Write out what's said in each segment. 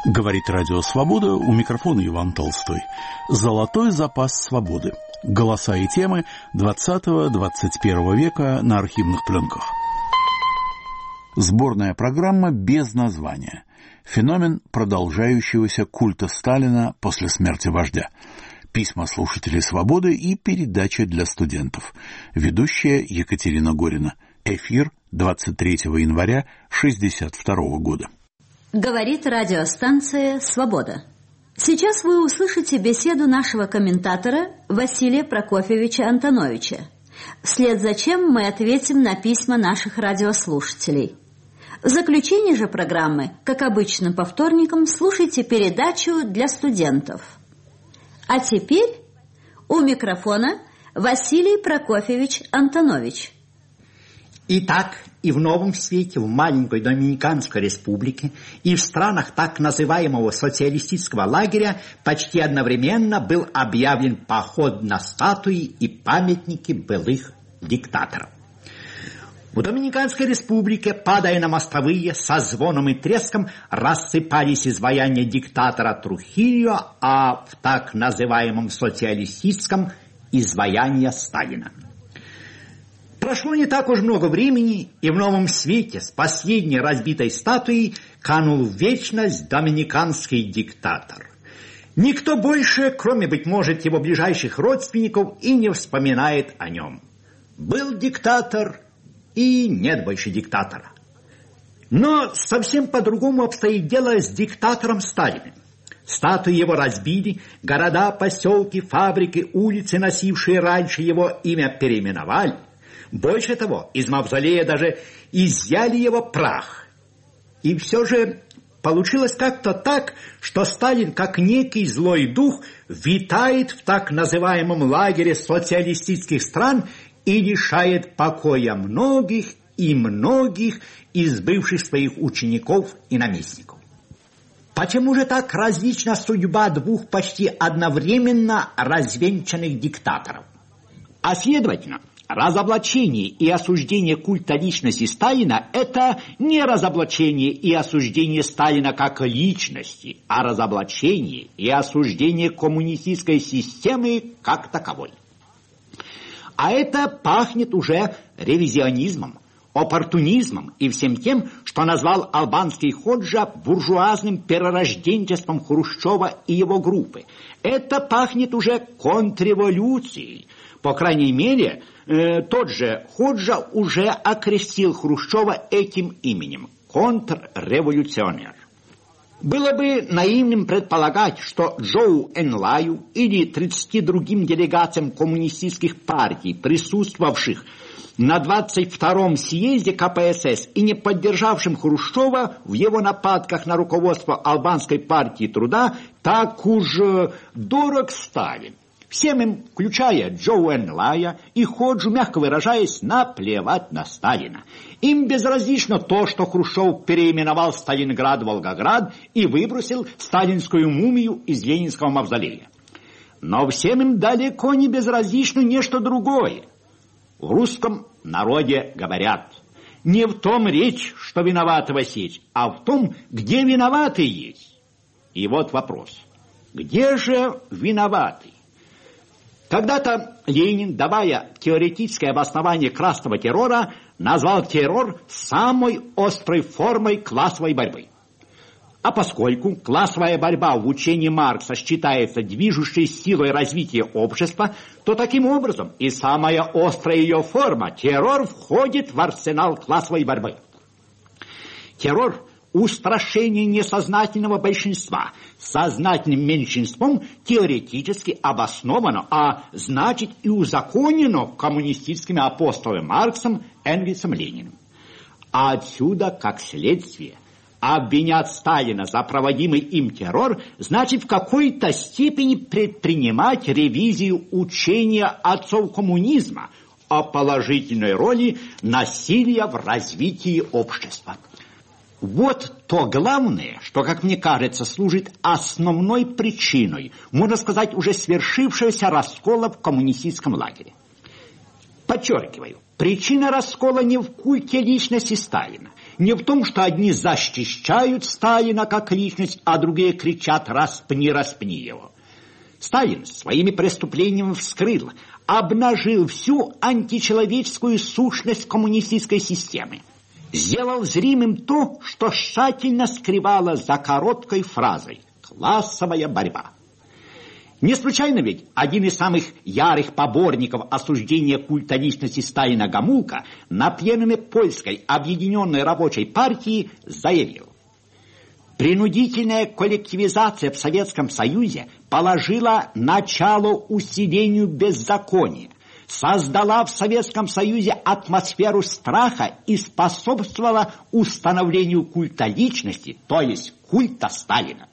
Говорит Радио Свобода, у микрофона Иван Толстой. Золотой запас свободы. Голоса и темы 20-21 века на архивных пленках. Сборная программа без названия. Феномен продолжающегося культа Сталина после смерти вождя. Письма слушателей «Свободы» и передача для студентов. Ведущая Екатерина Горина. Эфир 23 января 1962 года. Говорит радиостанция «Свобода». Сейчас вы услышите беседу нашего комментатора Василия Прокофьевича Антоновича, вслед за чем мы ответим на письма наших радиослушателей. В заключение же программы, как обычно по вторникам, слушайте передачу для студентов. А теперь у микрофона Василий Прокофьевич Антонович. Итак, и в Новом Свете, в маленькой Доминиканской республике, и в странах так называемого социалистического лагеря почти одновременно был объявлен поход на статуи и памятники былых диктаторов. В Доминиканской республике, падая на мостовые, со звоном и треском рассыпались изваяния диктатора Трухильо, а в так называемом социалистическом изваяния Сталина. Прошло не так уж много времени, и в Новом Свете с последней разбитой статуей канул в вечность доминиканский диктатор. Никто больше, кроме, быть может, его ближайших родственников, и не вспоминает о нем. Был диктатор, и нет больше диктатора. Но совсем по-другому обстоит дело с диктатором Сталиным. Статуи его разбили, города, поселки, фабрики, улицы, носившие раньше его имя, переименовали. Больше того, из мавзолея даже изъяли его прах. И все же получилось как-то так, что Сталин, как некий злой дух, витает в так называемом лагере социалистических стран и лишает покоя многих и многих из бывших своих учеников и наместников. Почему же так различна судьба двух почти одновременно развенчанных диктаторов? А следовательно, разоблачение и осуждение культа личности Сталина – это не разоблачение и осуждение Сталина как личности, а разоблачение и осуждение коммунистической системы как таковой. А это пахнет уже ревизионизмом, оппортунизмом и всем тем, что назвал албанский Ходжа буржуазным перерожденчеством Хрущева и его группы. Это пахнет уже контрреволюцией. По крайней мере, тот же Ходжа уже окрестил Хрущева этим именем – контрреволюционер. Было бы наивным предполагать, что Джоу Энлаю или 30 другим делегациям коммунистических партий, присутствовавших на 22-м съезде КПСС и не поддержавшим Хрущева в его нападках на руководство Албанской партии труда, так уж дорог Сталин. Всем им, включая Джоу Энлая и Ходжу, мягко выражаясь, наплевать на Сталина. Им безразлично то, что Хрущев переименовал Сталинград в Волгоград и выбросил сталинскую мумию из Ленинского мавзолея. Но всем им далеко не безразлично нечто другое. В русском народе говорят: не в том речь, что виноватого сечь, а в том, где виноватый есть. И вот вопрос: где же виноватый? Когда-то Ленин, давая теоретическое обоснование красного террора, назвал террор самой острой формой классовой борьбы. А поскольку классовая борьба в учении Маркса считается движущей силой развития общества, то таким образом и самая острая ее форма, террор, входит в арсенал классовой борьбы. Террор – устрашение несознательного большинства сознательным меньшинством теоретически обосновано, а значит и узаконено коммунистическими апостолами Марксом, Энгельсом, Лениным. А отсюда, как следствие, обвинять Сталина за проводимый им террор значит в какой-то степени предпринимать ревизию учения отцов коммунизма о положительной роли насилия в развитии общества. Вот то главное, что, как мне кажется, служит основной причиной, можно сказать, уже свершившегося раскола в коммунистическом лагере. Подчеркиваю, причина раскола не в культе личности Сталина, не в том, что одни защищают Сталина как личность, а другие кричат «распни, распни его». Сталин своими преступлениями вскрыл, обнажил всю античеловеческую сущность коммунистической системы. Сделал зримым то, что тщательно скрывало за короткой фразой «классовая борьба». Не случайно ведь один из самых ярых поборников осуждения культа личности Сталина Гомулка на пленуме Польской объединенной рабочей партии заявил: принудительная коллективизация в Советском Союзе положила начало усилению беззакония, создала в Советском Союзе атмосферу страха и способствовала установлению культа личности, то есть культа Сталина.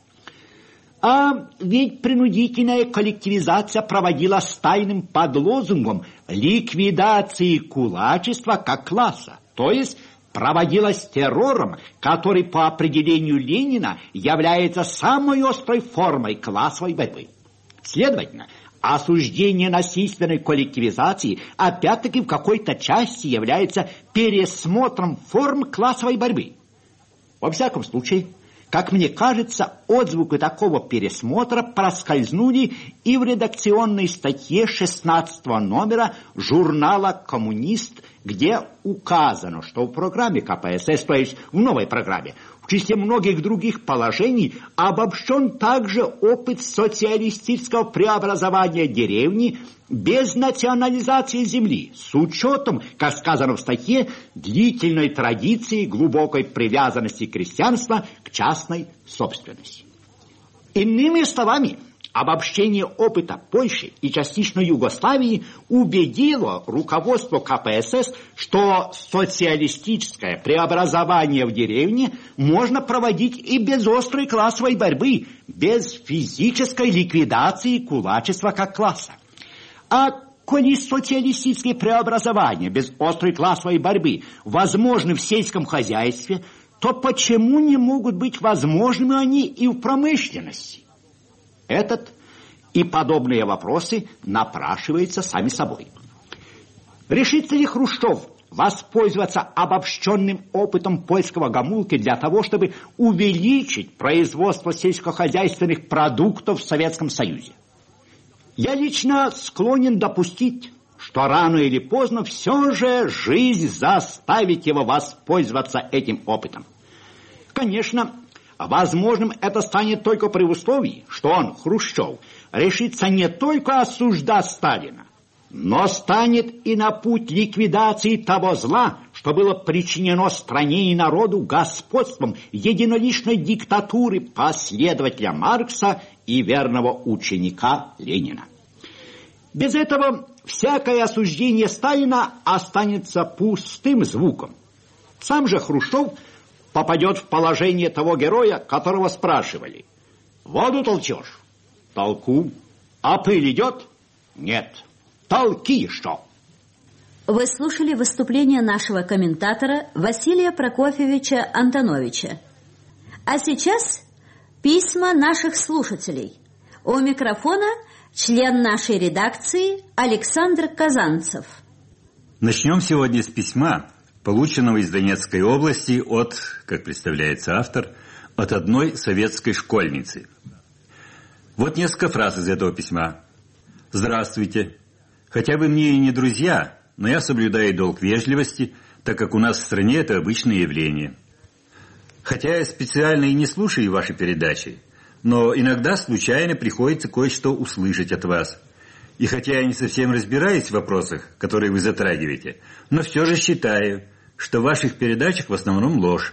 А ведь принудительная коллективизация проводилась тайным под лозунгом ликвидации кулачества как класса, то есть проводилась террором, который по определению Ленина является самой острой формой классовой борьбы. Следовательно, осуждение насильственной коллективизации опять-таки в какой-то части является пересмотром форм классовой борьбы. Во всяком случае, как мне кажется, отзвуки такого пересмотра проскользнули и в редакционной статье 16 номера журнала «Коммунист», где указано, что в программе КПСС, то есть в новой программе, в числе многих других положений обобщен также опыт социалистического преобразования деревни без национализации земли, с учетом, как сказано в статье, длительной традиции глубокой привязанности крестьянства к частной собственности. Иными словами, обобщение опыта Польши и частично Югославии убедило руководство КПСС, что социалистическое преобразование в деревне можно проводить и без острой классовой борьбы, без физической ликвидации кулачества как класса. А коли социалистические преобразования без острой классовой борьбы возможны в сельском хозяйстве, то почему не могут быть возможными они и в промышленности? Этот и подобные вопросы напрашиваются сами собой. Решится ли Хрущев воспользоваться обобщенным опытом польского Гомулки для того, чтобы увеличить производство сельскохозяйственных продуктов в Советском Союзе? Я лично склонен допустить, что рано или поздно все же жизнь заставит его воспользоваться этим опытом. Конечно, возможным это станет только при условии, что он, Хрущев, решится не только осуждать Сталина, но станет и на путь ликвидации того зла, что было причинено стране и народу господством единоличной диктатуры последователя Маркса и верного ученика Ленина. Без этого всякое осуждение Сталина останется пустым звуком. Сам же Хрущев попадет в положение того героя, которого спрашивали: «Воду толчешь?» «Толку». «А пыль идет?» «Нет». «Толки что?» Вы слушали выступление нашего комментатора Василия Прокофьевича Антоновича. А сейчас письма наших слушателей. У микрофона член нашей редакции Александр Казанцев. Начнем сегодня с письма, полученного из Донецкой области от, как представляется автор, от одной советской школьницы. Вот несколько фраз из этого письма. «Здравствуйте. Хотя вы мне и не друзья, но я соблюдаю долг вежливости, так как у нас в стране это обычное явление. Хотя я специально и не слушаю ваши передачи, но иногда случайно приходится кое-что услышать от вас. И хотя я не совсем разбираюсь в вопросах, которые вы затрагиваете, но все же считаю, что в ваших передачах в основном ложь.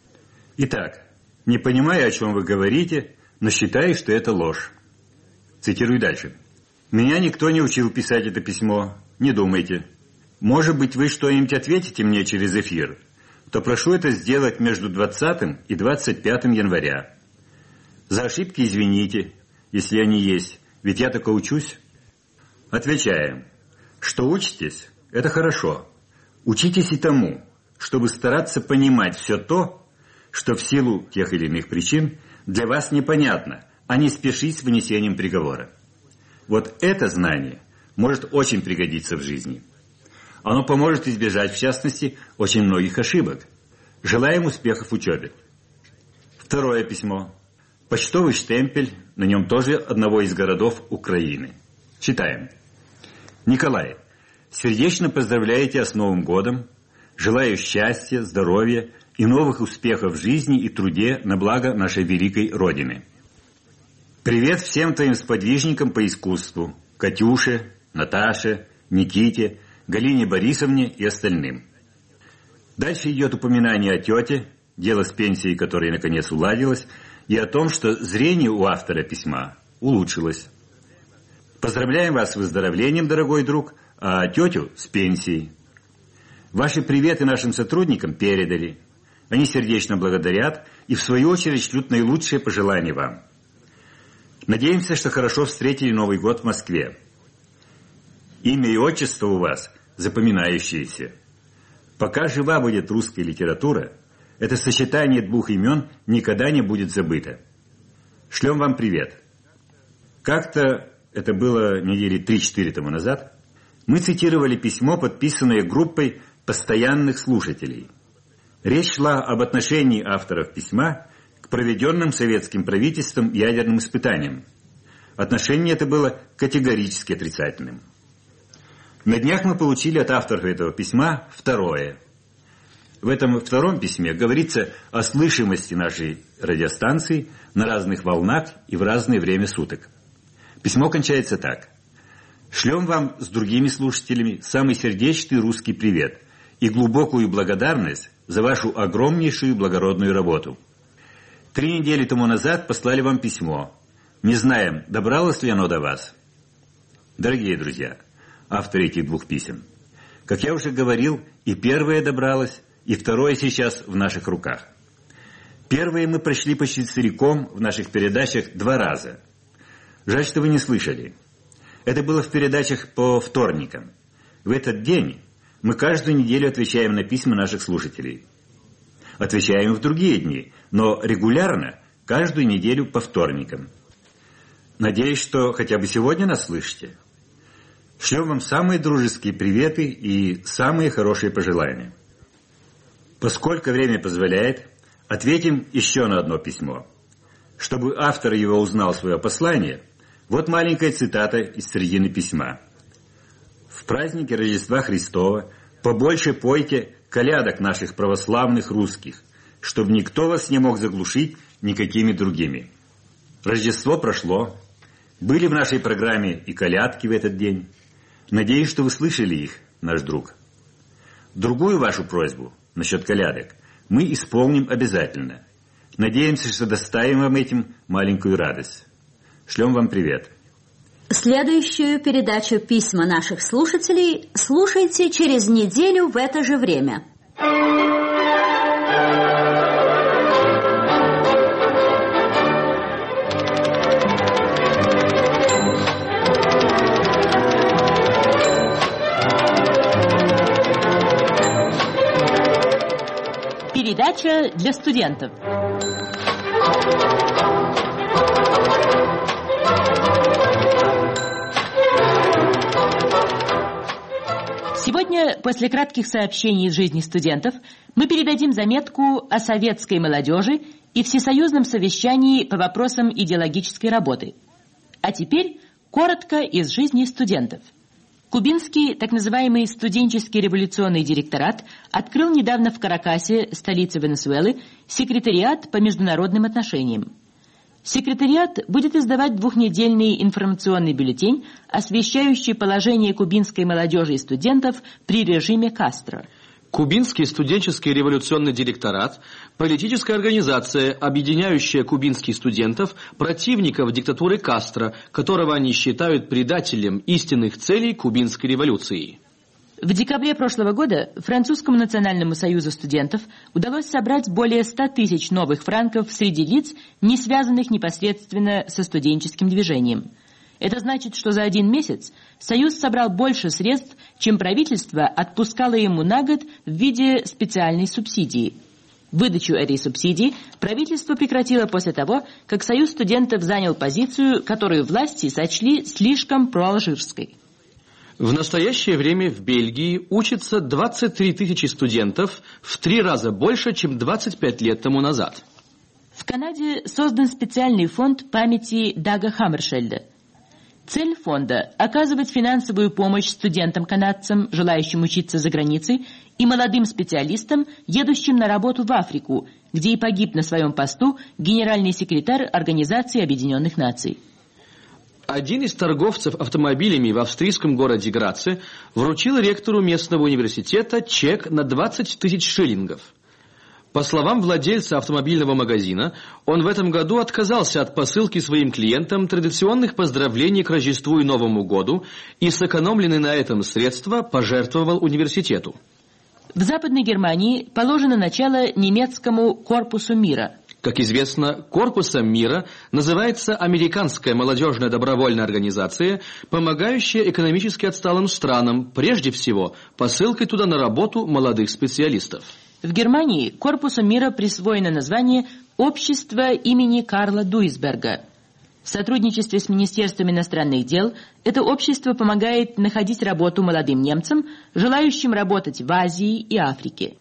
Итак, не понимаю, о чем вы говорите, но считаю, что это ложь». Цитирую дальше. «Меня никто не учил писать это письмо, не думайте. Может быть, вы что-нибудь ответите мне через эфир, то прошу это сделать между 20 и 25 января. За ошибки извините, если они есть, ведь я только учусь». Отвечаем, что учитесь, это хорошо. Учитесь и тому, чтобы стараться понимать все то, что в силу тех или иных причин для вас непонятно, а не спешить с вынесением приговора. Вот это знание может очень пригодиться в жизни. Оно поможет избежать, в частности, очень многих ошибок. Желаем успехов в учебе. Второе письмо. Почтовый штемпель, на нем тоже одного из городов Украины. Читаем. Николай, сердечно поздравляю тебя с Новым годом. Желаю счастья, здоровья и новых успехов в жизни и труде на благо нашей великой Родины. Привет всем твоим сподвижникам по искусству. Катюше, Наташе, Никите, Галине Борисовне и остальным. Дальше идет упоминание о тете, дело с пенсией, которое наконец уладилось, и о том, что зрение у автора письма улучшилось. Поздравляем вас с выздоровлением, дорогой друг, а тетю с пенсией. Ваши приветы нашим сотрудникам передали. Они сердечно благодарят и, в свою очередь, шлют наилучшие пожелания вам. Надеемся, что хорошо встретили Новый год в Москве. Имя и отчество у вас запоминающиеся. Пока жива будет русская литература, это сочетание двух имен никогда не будет забыто. Шлем вам привет. Как-то, это было недели 3-4 тому назад, мы цитировали письмо, подписанное группой постоянных слушателей. Речь шла об отношении авторов письма к проведенным советским правительством ядерным испытаниям. Отношение это было категорически отрицательным. На днях мы получили от авторов этого письма второе. В этом втором письме говорится о слышимости нашей радиостанции на разных волнах и в разное время суток. Письмо кончается так. Шлем вам с другими слушателями самый сердечный русский привет и глубокую благодарность за вашу огромнейшую благородную работу. 3 недели тому назад послали вам письмо. Не знаем, добралось ли оно до вас. Дорогие друзья, авторы этих 2 писем, как я уже говорил, и первое добралось, и второе сейчас в наших руках. Первое мы прочли почти целиком в наших передачах 2 раза. Жаль, что вы не слышали. Это было в передачах по вторникам. В этот день мы каждую неделю отвечаем на письма наших слушателей. Отвечаем в другие дни, но регулярно, каждую неделю по вторникам. Надеюсь, что хотя бы сегодня нас слышите. Шлем вам самые дружеские приветы и самые хорошие пожелания. Поскольку время позволяет, ответим еще на одно письмо. Чтобы автор его узнал свое послание, вот маленькая цитата из середины письма. «В празднике Рождества Христова побольше пойте колядок наших православных русских, чтобы никто вас не мог заглушить никакими другими». Рождество прошло, были в нашей программе и колядки в этот день. Надеюсь, что вы слышали их, наш друг. Другую вашу просьбу насчет колядок мы исполним обязательно. Надеемся, что доставим вам этим маленькую радость. Шлем вам привет. Следующую передачу «Письма наших слушателей» слушайте через неделю в это же время. Передача для студентов. Сегодня, после кратких сообщений из жизни студентов, мы передадим заметку о советской молодежи и всесоюзном совещании по вопросам идеологической работы. А теперь коротко из жизни студентов. Кубинский, так называемый студенческий революционный директорат, открыл недавно в Каракасе, столице Венесуэлы, секретариат по международным отношениям. Секретариат будет издавать 2-недельный информационный бюллетень, освещающий положение кубинской молодежи и студентов при режиме Кастро. Кубинский студенческий революционный директорат – политическая организация, объединяющая кубинских студентов, противников диктатуры Кастро, которого они считают предателем истинных целей кубинской революции. В декабре прошлого года Французскому национальному союзу студентов удалось собрать более 100 тысяч новых франков среди лиц, не связанных непосредственно со студенческим движением. Это значит, что за 1 месяц Союз собрал больше средств, чем правительство отпускало ему на год в виде специальной субсидии. Выдачу этой субсидии правительство прекратило после того, как Союз студентов занял позицию, которую власти сочли слишком проалжирской. В настоящее время в Бельгии учатся 23 тысячи студентов, в 3 раза больше, чем 25 лет тому назад. В Канаде создан специальный фонд памяти Дага Хаммершельда. Цель фонда – оказывать финансовую помощь студентам-канадцам, желающим учиться за границей, и молодым специалистам, едущим на работу в Африку, где и погиб на своем посту генеральный секретарь Организации Объединенных Наций. Один из торговцев автомобилями в австрийском городе Граце вручил ректору местного университета чек на 20 тысяч шиллингов. По словам владельца автомобильного магазина, он в этом году отказался от посылки своим клиентам традиционных поздравлений к Рождеству и Новому году и сэкономленные на этом средства пожертвовал университету. В Западной Германии положено начало немецкому «Корпусу мира». Как известно, Корпусом мира называется американская молодежная добровольная организация, помогающая экономически отсталым странам, прежде всего, посылкой туда на работу молодых специалистов. В Германии Корпусу мира присвоено название «Общество имени Карла Дуйсберга». В сотрудничестве с Министерством иностранных дел это общество помогает находить работу молодым немцам, желающим работать в Азии и Африке.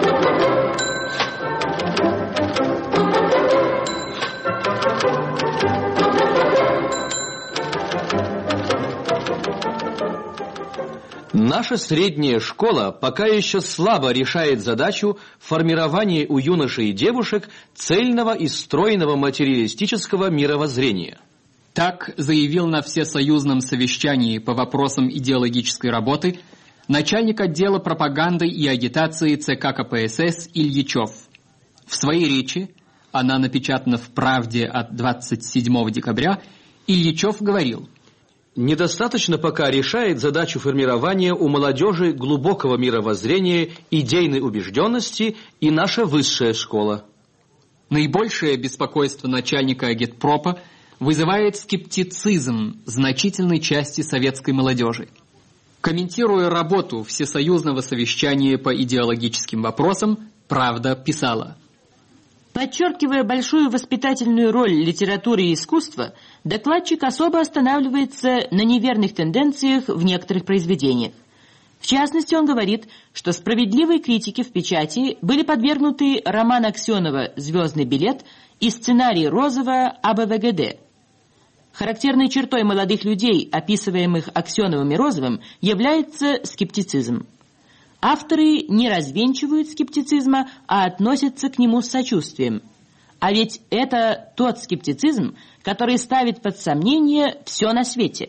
Наша средняя школа пока еще слабо решает задачу формирования у юношей и девушек цельного и стройного материалистического мировоззрения. Так заявил на всесоюзном совещании по вопросам идеологической работы начальник отдела пропаганды и агитации ЦК КПСС Ильичев. В своей речи, она напечатана в «Правде» от 27 декабря, Ильичев говорил: недостаточно пока решает задачу формирования у молодежи глубокого мировоззрения, идейной убежденности и наша высшая школа. Наибольшее беспокойство начальника агитпропа вызывает скептицизм значительной части советской молодежи. Комментируя работу Всесоюзного совещания по идеологическим вопросам, «Правда» писала: подчеркивая большую воспитательную роль литературы и искусства, докладчик особо останавливается на неверных тенденциях в некоторых произведениях. В частности, он говорит, что справедливой критике в печати были подвергнуты роман Аксенова «Звездный билет» и сценарий Розова «АБВГД». Характерной чертой молодых людей, описываемых Аксеновым и Розовым, является скептицизм. Авторы не развенчивают скептицизма, а относятся к нему с сочувствием. А ведь это тот скептицизм, который ставит под сомнение все на свете.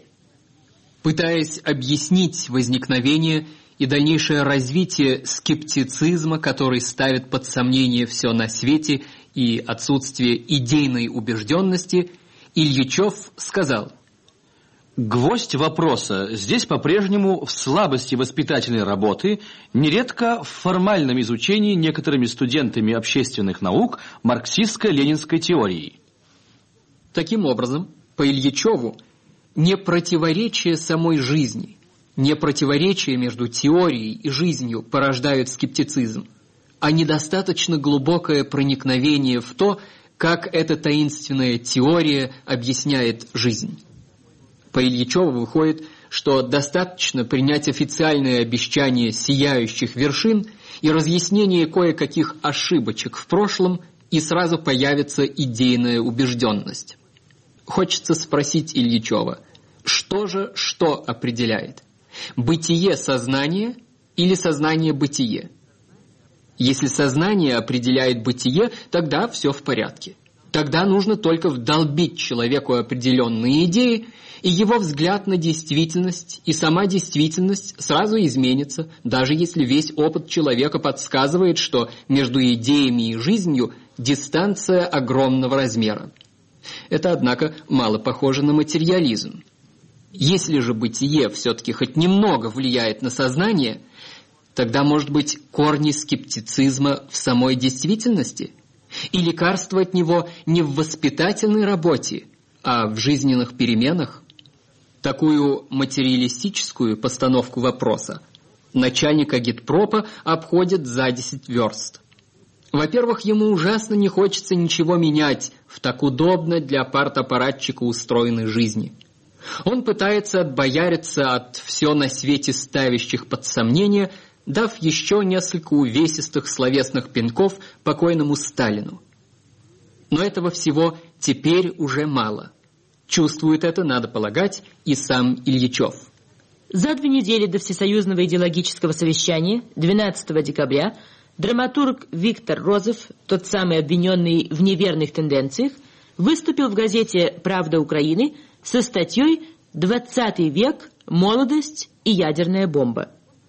Пытаясь объяснить возникновение и дальнейшее развитие скептицизма, который ставит под сомнение все на свете и отсутствие идейной убежденности, Ильичев сказал: гвоздь вопроса здесь по-прежнему в слабости воспитательной работы, нередко в формальном изучении некоторыми студентами общественных наук марксистско-ленинской теории. Таким образом, по Ильичеву, не противоречие самой жизни, не противоречие между теорией и жизнью порождают скептицизм, а недостаточно глубокое проникновение в то, как эта таинственная теория объясняет жизнь. По Ильичеву выходит, что достаточно принять официальное обещание сияющих вершин и разъяснение кое-каких ошибочек в прошлом, и сразу появится идейная убежденность. Хочется спросить Ильичева, что же что определяет? Бытие сознания или сознание бытие? Если сознание определяет бытие, тогда все в порядке. Тогда нужно только вдолбить человеку определенные идеи, и его взгляд на действительность и сама действительность сразу изменится, даже если весь опыт человека подсказывает, что между идеями и жизнью дистанция огромного размера. Это, однако, мало похоже на материализм. Если же бытие все-таки хоть немного влияет на сознание, тогда, может быть, корни скептицизма в самой действительности? И лекарство от него не в воспитательной работе, а в жизненных переменах? Такую материалистическую постановку вопроса начальник агитпропа обходит за 10 верст. Во-первых, ему ужасно не хочется ничего менять в так удобно для партаппаратчика устроенной жизни. Он пытается отбояриться от все на свете ставящих под сомнение, дав еще несколько увесистых словесных пинков покойному Сталину. Но этого всего теперь уже мало. Чувствует это, надо полагать, и сам Ильичев. За 2 недели до Всесоюзного идеологического совещания, 12 декабря, драматург Виктор Розов, тот самый обвиненный в неверных тенденциях, выступил в газете «Правда Украины» со статьей «20 век. Молодость и ядерная бомба».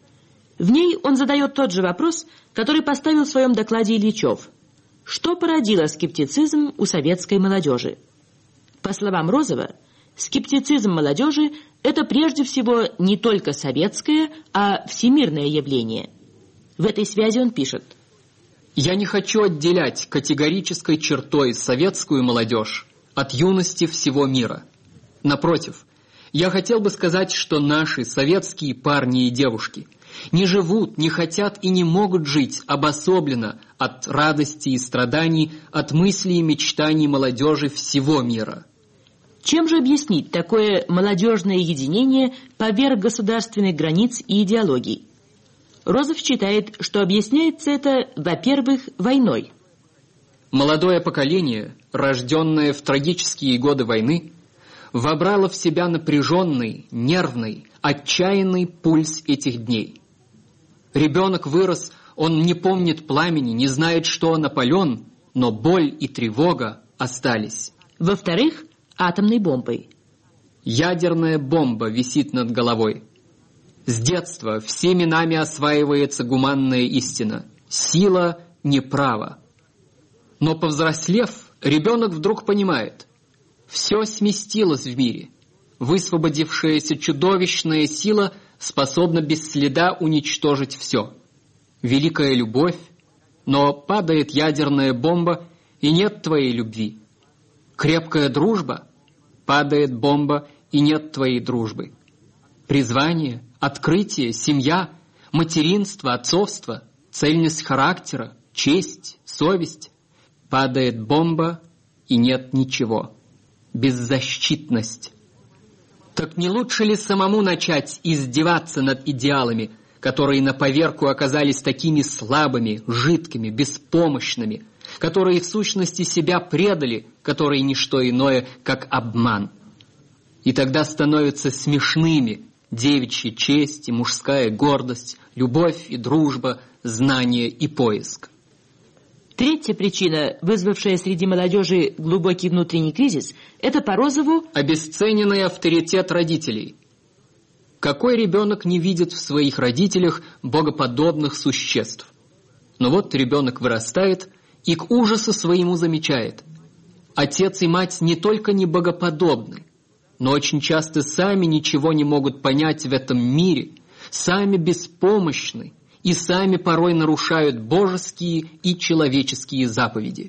В ней он задает тот же вопрос, который поставил в своем докладе Ильичев. Что породило скептицизм у советской молодежи? По словам Розова, скептицизм молодежи – это прежде всего не только советское, а всемирное явление. В этой связи он пишет. «Я не хочу отделять категорической чертой советскую молодежь от юности всего мира. Напротив, я хотел бы сказать, что наши советские парни и девушки не живут, не хотят и не могут жить обособленно от радости и страданий, от мыслей и мечтаний молодежи всего мира». Чем же объяснить такое молодежное единение поверх государственных границ и идеологий? Розов считает, что объясняется это, во-первых, войной. Молодое поколение, рожденное в трагические годы войны, вобрало в себя напряженный, нервный, отчаянный пульс этих дней. Ребенок вырос, он не помнит пламени, не знает, что он опален, но боль и тревога остались. Во-вторых, атомной бомбой. Ядерная бомба висит над головой. С детства всеми нами осваивается гуманная истина. Сила не право. Но повзрослев, ребенок вдруг понимает. Все сместилось в мире. Высвободившаяся чудовищная сила способна без следа уничтожить все. Великая любовь, но падает ядерная бомба, и нет твоей любви. Крепкая дружба, падает бомба, и нет твоей дружбы. Призвание, открытие, семья, материнство, отцовство, цельность характера, честь, совесть. Падает бомба, и нет ничего. Беззащитность. Так не лучше ли самому начать издеваться над идеалами, которые на поверку оказались такими слабыми, жидкими, беспомощными, которые в сущности себя предали, которые не что иное, как обман? И тогда становятся смешными девичья честь и мужская гордость, любовь и дружба, знание и поиск. Третья причина, вызвавшая среди молодежи глубокий внутренний кризис, это по Розову обесцененный авторитет родителей. Какой ребенок не видит в своих родителях богоподобных существ? Но вот ребенок вырастает и к ужасу своему замечает. Отец и мать не только не богоподобны, но очень часто сами ничего не могут понять в этом мире, сами беспомощны и сами порой нарушают божеские и человеческие заповеди.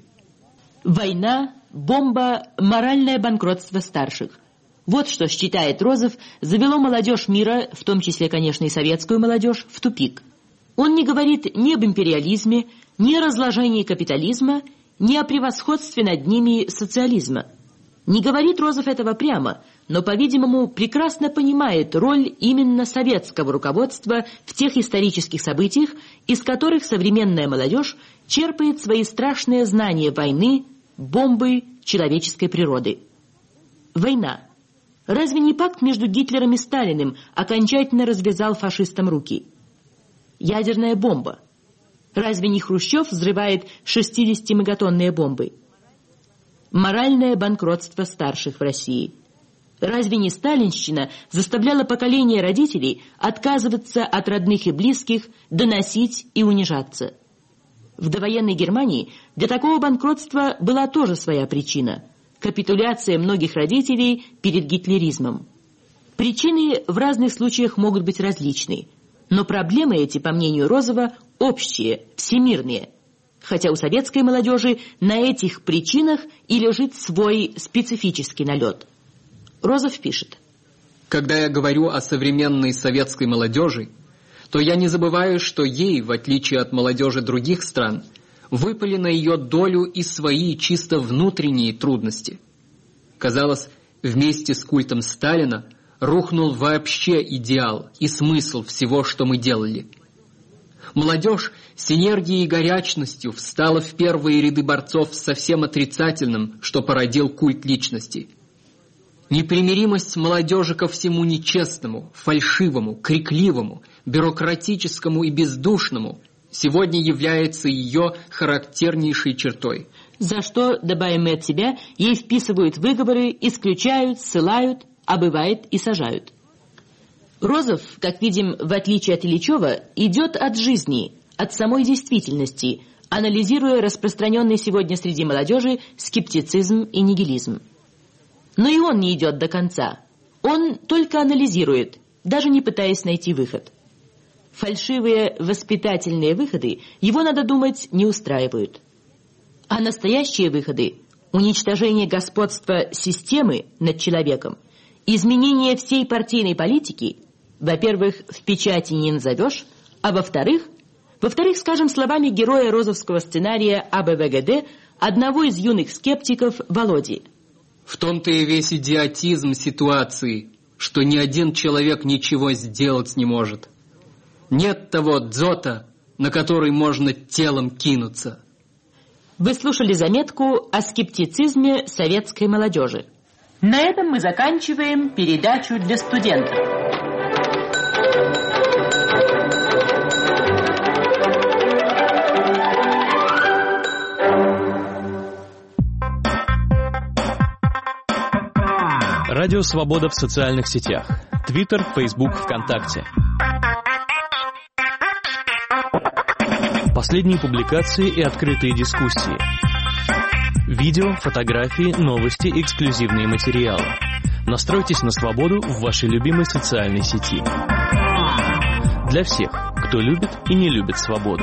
Война, бомба, моральное банкротство старших. Вот что, считает Розов, завело молодежь мира, в том числе, конечно, и советскую молодежь, в тупик. Он не говорит ни об империализме, ни о разложении капитализма, ни о превосходстве над ними социализма. Не говорит Розов этого прямо, но, по-видимому, прекрасно понимает роль именно советского руководства в тех исторических событиях, из которых современная молодежь черпает свои страшные знания войны, бомбы, человеческой природы. Война. Разве не пакт между Гитлером и Сталиным окончательно развязал фашистам руки? Ядерная бомба. Разве не Хрущев взрывает 60-мегатонные бомбы? Моральное банкротство старших в России. Разве не сталинщина заставляла поколение родителей отказываться от родных и близких, доносить и унижаться? В довоенной Германии для такого банкротства была тоже своя причина – капитуляция многих родителей перед гитлеризмом. Причины в разных случаях могут быть различны, но проблемы эти, по мнению Розова, общие, всемирные. Хотя у советской молодежи на этих причинах и лежит свой специфический налет. Розов пишет. Когда я говорю о современной советской молодежи, то я не забываю, что ей, в отличие от молодежи других стран, выпали на ее долю и свои чисто внутренние трудности. Казалось, Вместе с культом Сталина рухнул вообще идеал и смысл всего, что мы делали. Молодежь с энергией и горячностью встала в первые ряды борцов с совсем отрицательным, что породил культ личности. Непримиримость молодежи ко всему нечестному, фальшивому, крикливому, бюрократическому и бездушному сегодня является ее характернейшей чертой. За что, добавим мы от себя, ей вписывают выговоры, исключают, ссылают, а бывает и сажают. Розов, как видим, в отличие от Ильичева, идет от жизни, от самой действительности, анализируя распространенный сегодня среди молодежи скептицизм и нигилизм. Но и он не идет до конца. Он только анализирует, даже не пытаясь найти выход. Фальшивые воспитательные выходы его, надо думать, не устраивают. А настоящие выходы – уничтожение господства системы над человеком, изменение всей партийной политики, во-первых, в печати не назовешь, а во-вторых, скажем словами героя розовского сценария АБВГД, одного из юных скептиков Володи. В том-то и весь идиотизм ситуации, что ни один человек ничего сделать не может. Нет того дзота, на который можно телом кинуться. Вы слушали заметку о скептицизме советской молодежи. На этом мы заканчиваем передачу для студентов. Радио «Свобода» в социальных сетях. Твиттер, Фейсбук, ВКонтакте. Последние публикации и открытые дискуссии. Видео, фотографии, новости, эксклюзивные материалы. Настройтесь на свободу в вашей любимой социальной сети. Для всех, кто любит и не любит свободу.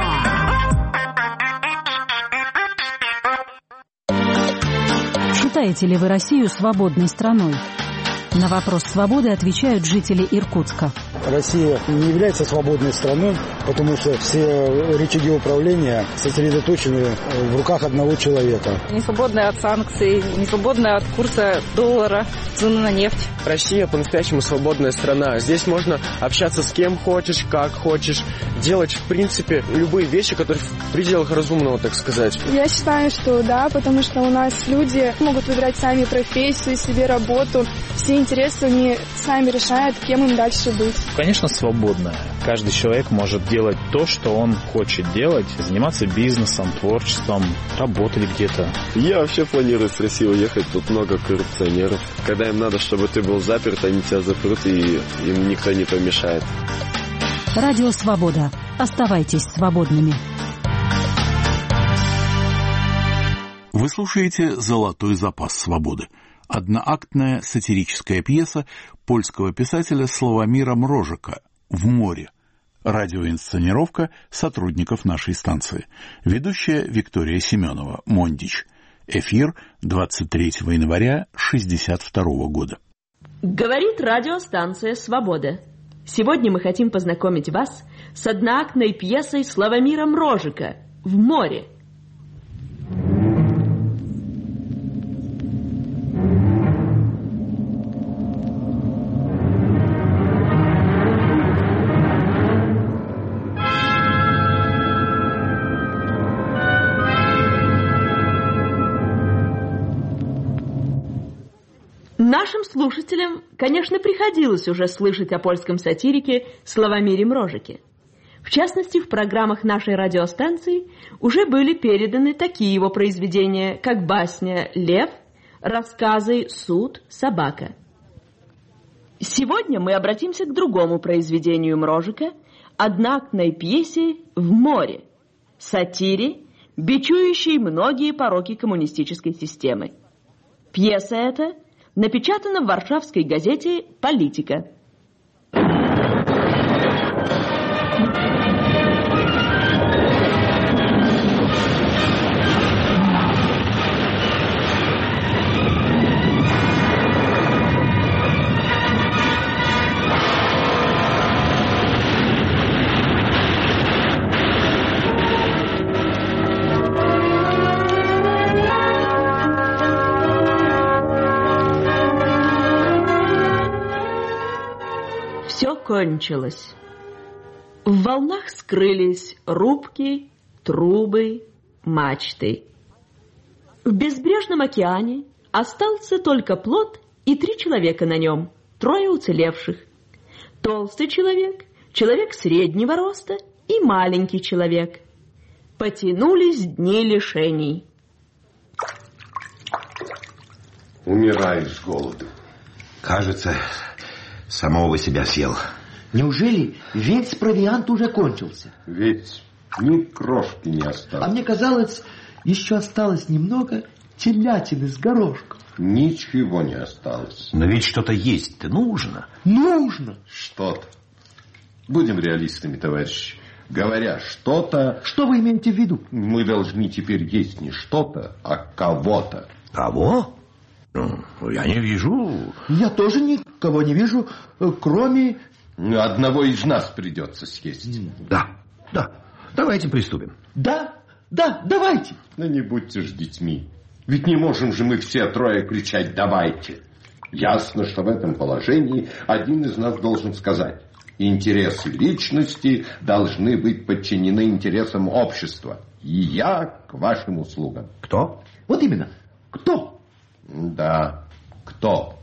Считаете ли вы Россию свободной страной? На вопрос свободы отвечают жители Иркутска. Россия не является свободной страной, потому что все рычаги управления сосредоточены в руках одного человека. Не свободная от санкций, не свободная от курса доллара, цены на нефть. Россия по-настоящему свободная страна. Здесь можно общаться с кем хочешь, как хочешь, делать, в принципе, любые вещи, которые в пределах разумного, так сказать. Я считаю, что да, потому что у нас люди могут выбирать сами профессию, себе работу. Все интересы они сами решают, кем им дальше быть. Конечно, свободная. Каждый человек может делать то, что он хочет делать, заниматься бизнесом, творчеством, работать где-то. Я вообще планирую с России уехать, тут много коррупционеров. Когда им надо, чтобы ты был заперт, они тебя запрут, и им никто не помешает. Радио «Свобода». Оставайтесь свободными. Вы слушаете «Золотой запас свободы». Одноактная сатирическая пьеса польского писателя Славомира Мрожика «В море». Радиоинсценировка сотрудников нашей станции. Ведущая Виктория Семенова, Мондич. Эфир 23 января 1962 года. Говорит радиостанция «Свобода». Сегодня мы хотим познакомить вас с одноактной пьесой Славомира Мрожика «В море». Нашим слушателям, конечно, приходилось уже слышать о польском сатирике Славомире Мрожике. В частности, в программах нашей радиостанции уже были переданы такие его произведения, как басня «Лев», рассказы «Суд», «Собака». Сегодня мы обратимся к другому произведению Мрожика, одноактной пьесе «В море», сатире, бичующей многие пороки коммунистической системы. Пьеса эта напечатано в варшавской газете «Политика». кончилось. В волнах скрылись рубки, трубы, мачты. В безбрежном океане остался только плот и 3 человека на нем, 3 уцелевших. Толстый человек, человек среднего роста и маленький человек. Потянулись дни лишений. Умираешь с голоду. Кажется, самого себя съел. Неужели весь провиант уже кончился? Ведь ни крошки не осталось. А мне казалось, еще осталось немного телятины с горошком. Ничего не осталось. Но ведь что-то есть-то нужно. Нужно. Что-то. Будем реалистами, товарищи. Говоря что-то... Что вы имеете в виду? Мы должны теперь есть не что-то, а кого-то. Кого? Я не вижу. Я тоже никого не вижу, кроме... Одного из нас придется съесть. Да. Давайте приступим. Да, давайте. Но не будьте ж детьми. Ведь не можем же мы все 3 кричать «давайте». Ясно, что в этом положении один из нас должен сказать: интересы личности должны быть подчинены интересам общества. И я к вашим услугам. Кто? Вот именно. Кто? Да, кто?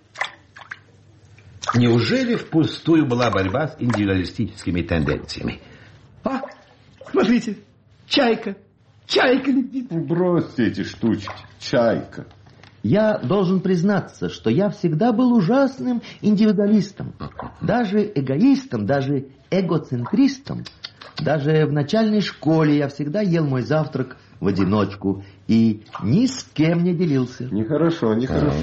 Неужели впустую была борьба с индивидуалистическими тенденциями? Смотрите, чайка летит. Бросьте эти штучки, чайка. Я должен признаться, что я всегда был ужасным индивидуалистом. Даже эгоистом, даже эгоцентристом. Даже в начальной школе я всегда ел мой завтрак в одиночку и ни с кем не делился. Нехорошо.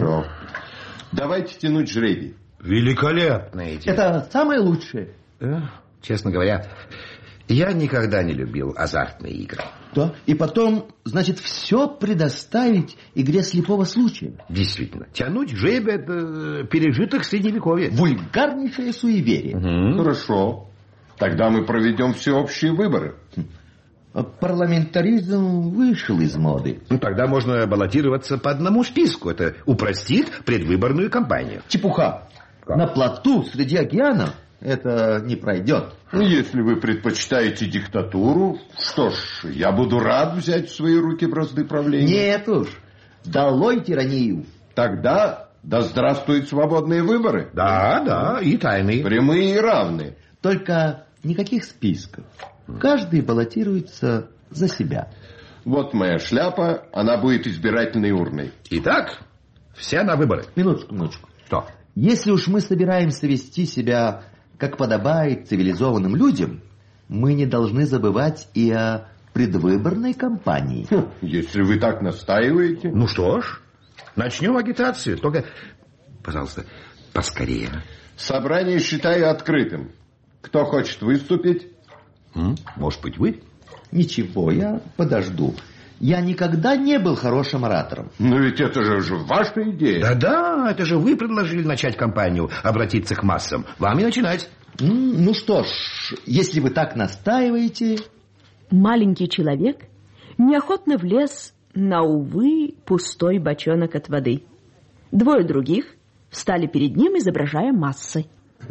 Давайте тянуть жребий. Великолепная идея. Это самое лучшее. Честно говоря, я никогда не любил азартные игры. Да, и потом, значит, все предоставить игре слепого случая. Действительно, тянуть жребий — это пережиток средневековья. Вульгарнейшее суеверие. Хорошо. Тогда мы проведем всеобщие выборы. Парламентаризм вышел из моды. Тогда можно баллотироваться по одному списку. Это упростит предвыборную кампанию. Чепуха. На плоту среди океана это не пройдет. Если вы предпочитаете диктатуру, что ж, я буду рад взять в свои руки бразды правления. Нет уж, долой тиранию. Тогда да здравствуют свободные выборы. Да, и тайные. Прямые и равные. Только никаких списков. Каждый баллотируется за себя. Вот моя шляпа, она будет избирательной урной. Итак, все на выборы. Минуточку. Что? Если уж мы собираемся вести себя, как подобает цивилизованным людям, мы не должны забывать и о предвыборной кампании. Если вы так настаиваете. Ну что ж, начнем агитацию. Только, пожалуйста, поскорее. Собрание считаю открытым. Кто хочет выступить? Может быть, вы? Ничего, я подожду. Я никогда не был хорошим оратором. Но ведь это же ваша идея. Да, это же вы предложили начать кампанию, обратиться к массам. Вам и начинать. Ну что ж, если вы так настаиваете... Маленький человек неохотно влез на, увы, пустой бочонок от воды. 2 других встали перед ним, изображая массы.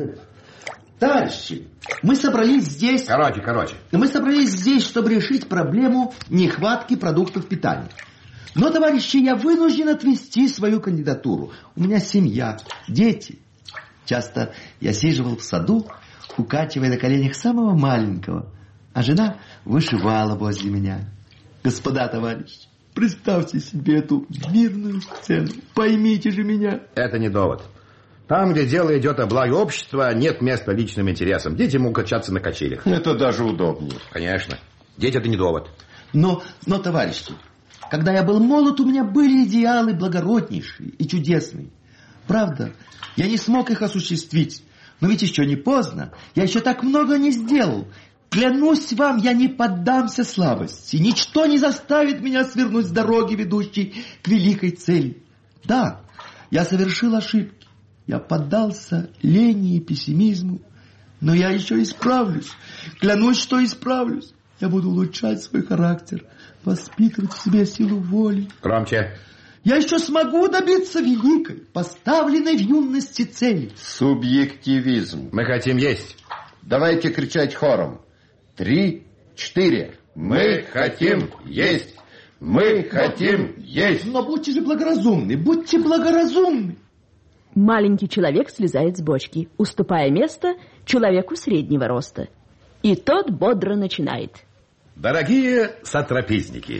Товарищи, мы собрались здесь... Короче. Мы собрались здесь, чтобы решить проблему нехватки продуктов питания. Но, товарищи, я вынужден отвести свою кандидатуру. У меня семья, дети. Часто я сиживал в саду, укачивая на коленях самого маленького, а жена вышивала возле меня. Господа товарищи, представьте себе эту мирную сцену. Поймите же меня. Это не довод. Там, где дело идет о благе общества, нет места личным интересам. Дети могут качаться на качелях. Это даже удобнее. Конечно. Дети — это не довод. Но, товарищи, когда я был молод, у меня были идеалы благороднейшие и чудесные. Правда, я не смог их осуществить. Но ведь еще не поздно. Я еще так много не сделал. Клянусь вам, я не поддамся слабости. Ничто не заставит меня свернуть с дороги, ведущей к великой цели. Да, я совершил ошибки. Я поддался лени и пессимизму, но я еще исправлюсь. Клянусь, что исправлюсь. Я буду улучшать свой характер, воспитывать в себе силу воли. Громче. Я еще смогу добиться великой, поставленной в юности цели. Субъективизм. Мы хотим есть. Давайте кричать хором. 3, 4. Мы хотим есть. Мы хотим есть. Но будьте же благоразумны, будьте благоразумны. Маленький человек слезает с бочки, уступая место человеку среднего роста. И тот бодро начинает. Дорогие сотрапезники,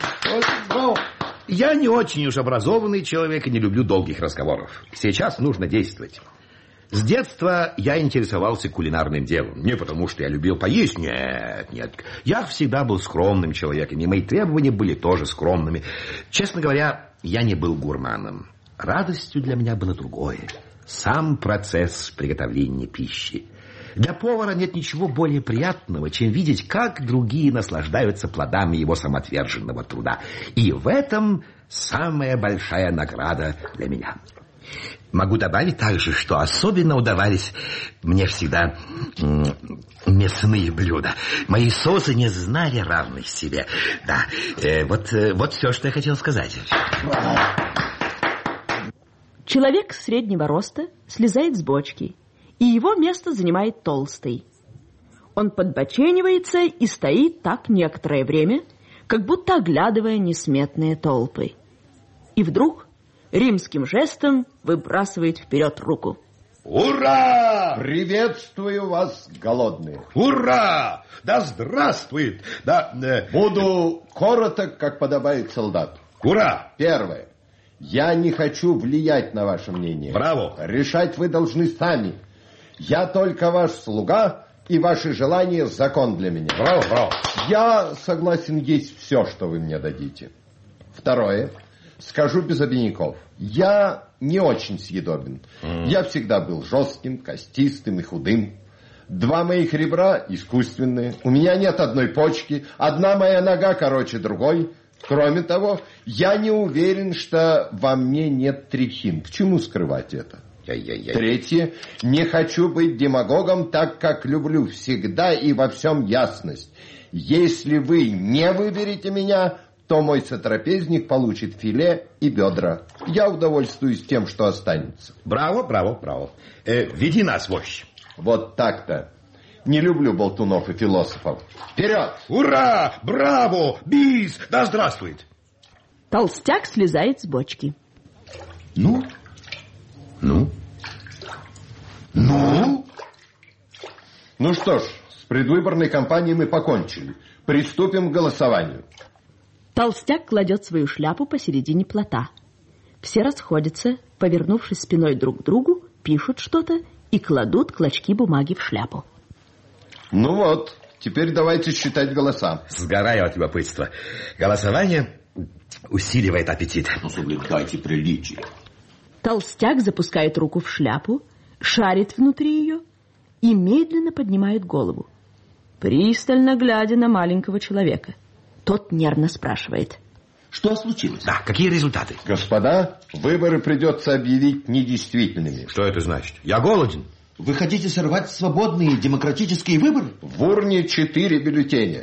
я не очень уж образованный человек и не люблю долгих разговоров. Сейчас нужно действовать. С детства я интересовался кулинарным делом. Не потому, что я любил поесть, нет. Я всегда был скромным человеком, и мои требования были тоже скромными. Честно говоря, я не был гурманом. Радостью для меня было другое. Сам процесс приготовления пищи. Для повара нет ничего более приятного, чем видеть, как другие наслаждаются плодами его самоотверженного труда. И в этом самая большая награда для меня. Могу добавить также, что особенно удавались мне всегда мясные блюда. Мои соусы не знали равных себе. Да, вот все, что я хотел сказать. Человек среднего роста слезает с бочки, и его место занимает толстый. Он подбоченивается и стоит так некоторое время, как будто оглядывая несметные толпы. И вдруг римским жестом выбрасывает вперед руку. Ура! Приветствую вас, голодные. Ура! Да здравствует! Буду короток, как подобает солдату. Ура! Первое. Я не хочу влиять на ваше мнение. Браво! Решать вы должны сами. Я только ваш слуга, и ваши желания — закон для меня. Браво, браво! Я согласен есть все, что вы мне дадите. Второе. Скажу без обиняков. Я не очень съедобен. Я всегда был жестким, костистым и худым. 2 моих ребра искусственные. У меня нет одной почки. Одна моя нога короче другой. Кроме того, я не уверен, что во мне нет трихин. К чему скрывать это? Третье. Не хочу быть демагогом, так как люблю всегда и во всем ясность. Если вы не выберете меня, то мой сотрапезник получит филе и бедра. Я удовольствуюсь тем, что останется. Браво, браво, браво. Веди нас, вождь. Вот так-то. Не люблю болтунов и философов. Вперед! Ура! Браво! Бис! Да здравствует! Толстяк слезает с бочки. Ну? Ну что ж, с предвыборной кампанией мы покончили. Приступим к голосованию. Толстяк кладет свою шляпу посередине плота. Все расходятся, повернувшись спиной друг к другу, пишут что-то и кладут клочки бумаги в шляпу. Ну вот, теперь давайте считать голоса. Сгораю от любопытства. Голосование усиливает аппетит. Соблюдайте приличие. Толстяк запускает руку в шляпу, шарит внутри ее и медленно поднимает голову, пристально глядя на маленького человека. Тот нервно спрашивает. Что случилось? Да, какие результаты? Господа, выборы придется объявить недействительными. Что это значит? Я голоден. Вы хотите сорвать свободные демократические выборы? В урне 4 бюллетеня.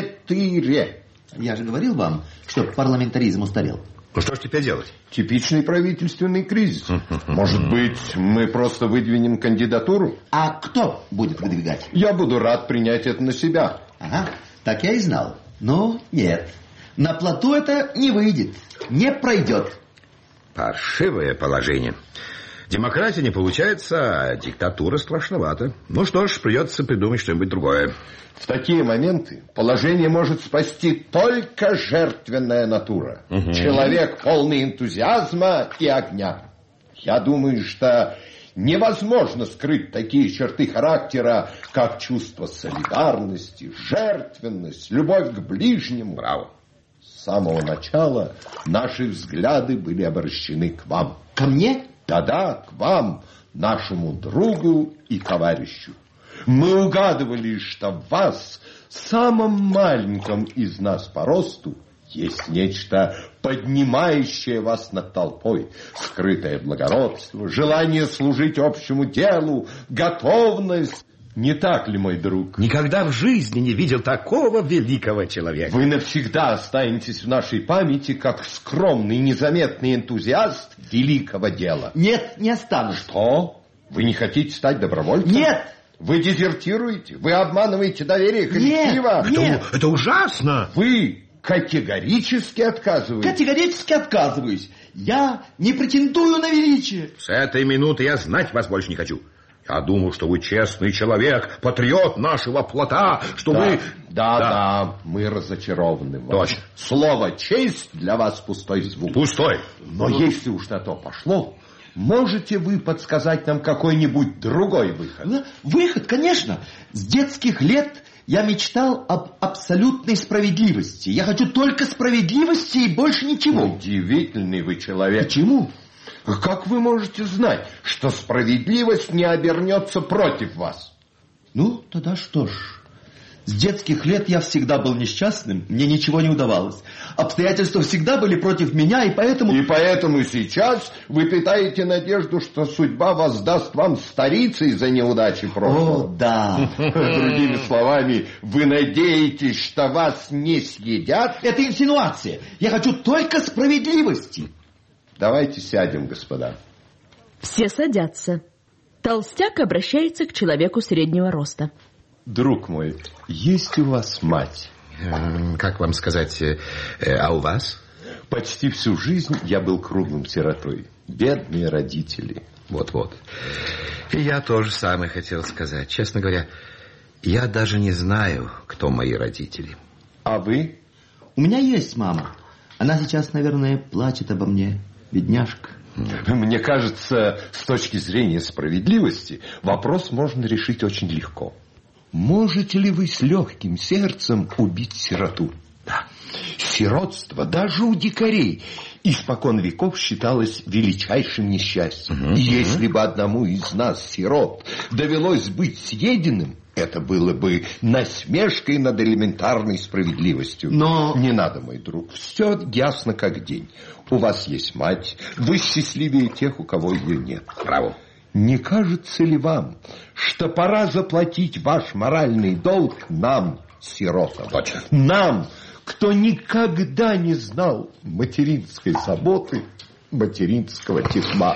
4. Я же говорил вам, что парламентаризм устарел. Ну что ж теперь делать? Типичный правительственный кризис. Может быть, мы просто выдвинем кандидатуру? А кто будет выдвигать? Я буду рад принять это на себя. Ага, так я и знал. Но нет. На плоту это не выйдет. Не пройдет. Паршивое положение. Демократия не получается, а диктатура страшновата. Ну что ж, придется придумать что-нибудь другое. В такие моменты положение может спасти только жертвенная натура. Человек, полный энтузиазма и огня. Я думаю, что невозможно скрыть такие черты характера, как чувство солидарности, жертвенность, любовь к ближнему. Браво. С самого начала наши взгляды были обращены к вам. Ко мне? Да-да, к вам, нашему другу и товарищу. Мы угадывали, что в вас, самом маленьком из нас по росту, есть нечто, поднимающее вас над толпой, скрытое благородство, желание служить общему делу, готовность. Не так ли, мой друг? Никогда в жизни не видел такого великого человека. Вы навсегда останетесь в нашей памяти как скромный, незаметный энтузиаст великого дела. Нет, не останусь. Что? Вы не хотите стать добровольцем? Нет. Вы дезертируете? Вы обманываете доверие коллектива? Нет. Это ужасно. Вы категорически отказываетесь? Категорически отказываюсь. Я не претендую на величие. С этой минуты я знать вас больше не хочу. Я думал, что вы честный человек, патриот нашего плота, что вы... Да, мы разочарованы в вас. Точно. Слово «честь» для вас пустой звук. Пустой. Но если уж на то пошло, можете вы подсказать нам какой-нибудь другой выход? Выход, конечно. С детских лет я мечтал об абсолютной справедливости. Я хочу только справедливости и больше ничего. Удивительный вы человек. Почему? Как вы можете знать, что справедливость не обернется против вас? Ну, тогда что ж. С детских лет я всегда был несчастным, мне ничего не удавалось. Обстоятельства всегда были против меня, и поэтому... И поэтому сейчас вы питаете надежду, что судьба воздаст вам старицей за неудачи прошлого. О, да. Другими словами, вы надеетесь, что вас не съедят? Это инсинуация. Я хочу только справедливости. Давайте сядем, господа. Все садятся. Толстяк обращается к человеку среднего роста. Друг мой, есть у вас мать? Как вам сказать, а у вас? Почти всю жизнь я был круглым сиротой. Бедные родители. Вот-вот. И я тоже самое хотел сказать. Честно говоря, я даже не знаю, кто мои родители. А вы? У меня есть мама. Она сейчас, наверное, плачет обо мне. Бедняжка. Мне кажется, с точки зрения справедливости, вопрос можно решить очень легко. Можете ли вы с легким сердцем убить сироту? Да. Сиротство даже у дикарей испокон веков считалось величайшим несчастьем. И если бы одному из нас, сирот, довелось быть съеденным, это было бы насмешкой над элементарной справедливостью. Но не надо, мой друг, все ясно как день. У вас есть мать, вы счастливее тех, у кого ее нет. Браво. Не кажется ли вам, что пора заплатить ваш моральный долг нам, сиротам? Точно. Нам, кто никогда не знал материнской заботы, материнского тепла.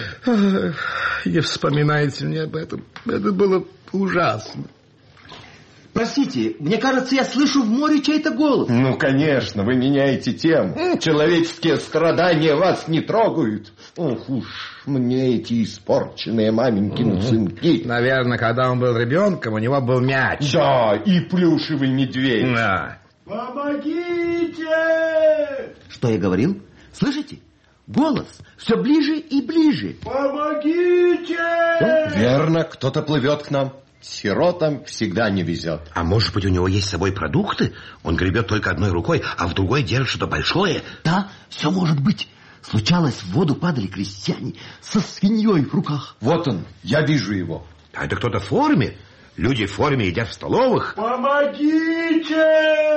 Не вспоминайте мне об этом. Это было ужасно. Простите, мне кажется, я слышу в море чей-то голос. Ну, конечно, вы меняете тему. Человеческие страдания вас не трогают. Ох уж мне эти испорченные маменькины сынки. Наверное, когда он был ребенком, у него был мяч. Да, и плюшевый медведь. Да. Помогите! Что я говорил? Слышите? Голос все ближе и ближе. Помогите! Верно, кто-то плывет к нам. Сиротам всегда не везет. А может быть, у него есть с собой продукты? Он гребет только одной рукой, а в другой держит что-то большое? Да, все может быть. Случалось, в воду падали крестьяне со свиньей в руках. Вот он, я вижу его. А это кто-то в форме? Люди в форме едят в столовых? Помогите!